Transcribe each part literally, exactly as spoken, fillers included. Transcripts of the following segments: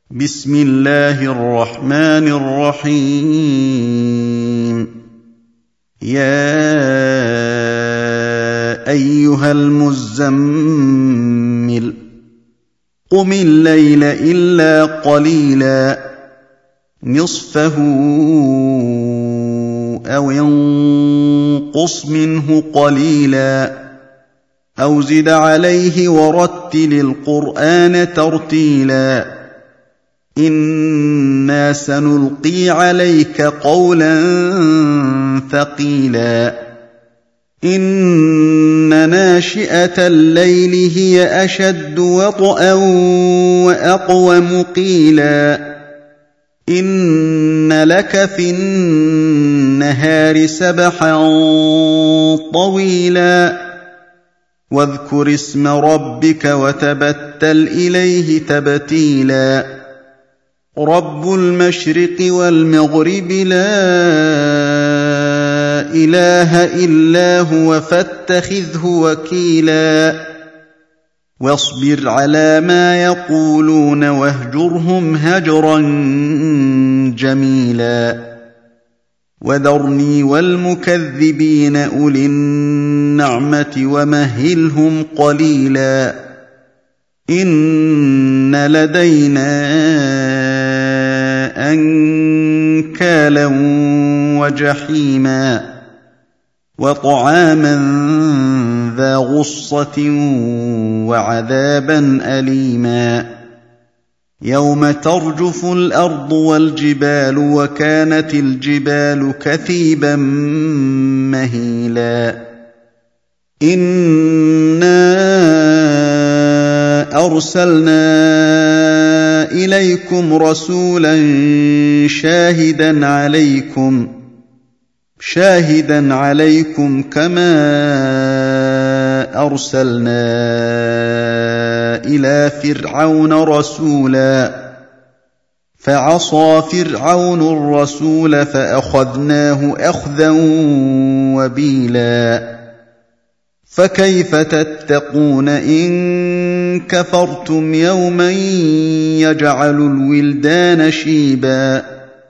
بسم الله الرحمن الرحيم يا أيها المزمل قم الليل إلا قليلا نصفه أو ينقص منه قليلا أو زد عليه ورتل القرآن ترتيلا إنا سنلقي عليك قولا ثقيلا إن ناشئة الليل هي أشد وطئا وأقوم قيلا إن لك في النهار سبحا طويلا واذكر اسم ربك وتبتل إليه تبتيلا رب المشرق والمغرب لا إله إلا هو فاتخذه وكيلا واصبر على ما يقولون واهجرهم هجرا جميلا وذرني والمكذبين أولي النعمة ومهلهم قليلا إن لدينا أنكالا وجحيما وطعاما ذا غصة وعذابا أليما يوم ترجف الأرض والجبال وكانت الجبال كثيبا مهيلا إنا أرسلنا إليكم رسولا شاهدا عليكم شاهدا عليكم كما أرسلنا إلى فرعون رسولا فعصى فرعون الرسول فأخذناه أخذا وبيلا فكيف تتقون إن كفرتم يوما يجعل الولدان شيبا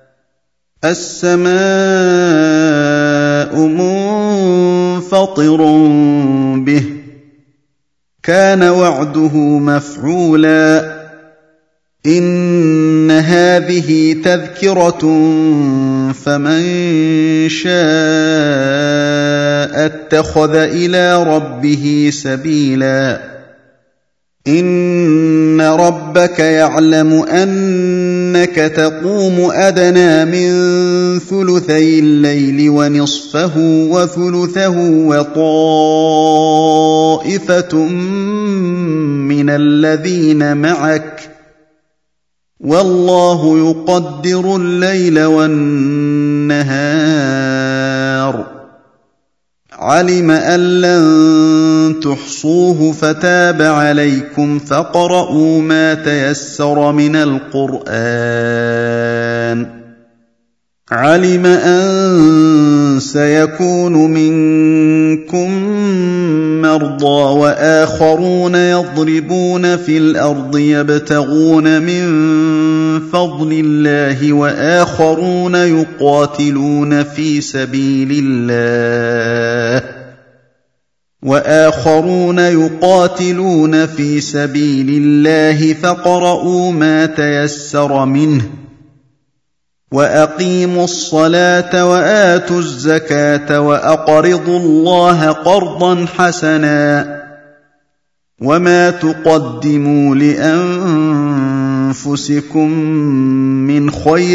السماء منفطر به كان وعده مفعولا إن هذه تذكرة فمن شاء اتخذ إلى ربه سبيلا إن ربك يعلم أنك تقوم أدنى من ثلثي الليل ونصفه وثلثه وطائفة من الذين معك والله يقدر الليل والنهار علم أن لن تحصوه فتاب عليكم فاقرؤوا ما تيسر من القرآن علم أن سيكون منكم مرضى وآخرون يضربون في الأرض يبتغون من فضل الله وآخرون يقاتلون في سبيل الله وآخرون يقاتلون في سبيل الله فاقرؤوا ما تيسر منه وأقيموا الصلاة وآتوا الزكاة وأقرضوا الله قرضا حسنا وما تقدموا لأنفسكم من خير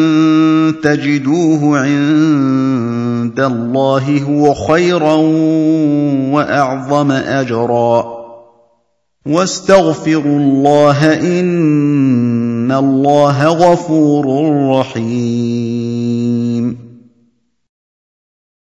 تجدوه عند الله هو خيرا وأعظم أجرا واستغفروا الله إن الله غفور رحيم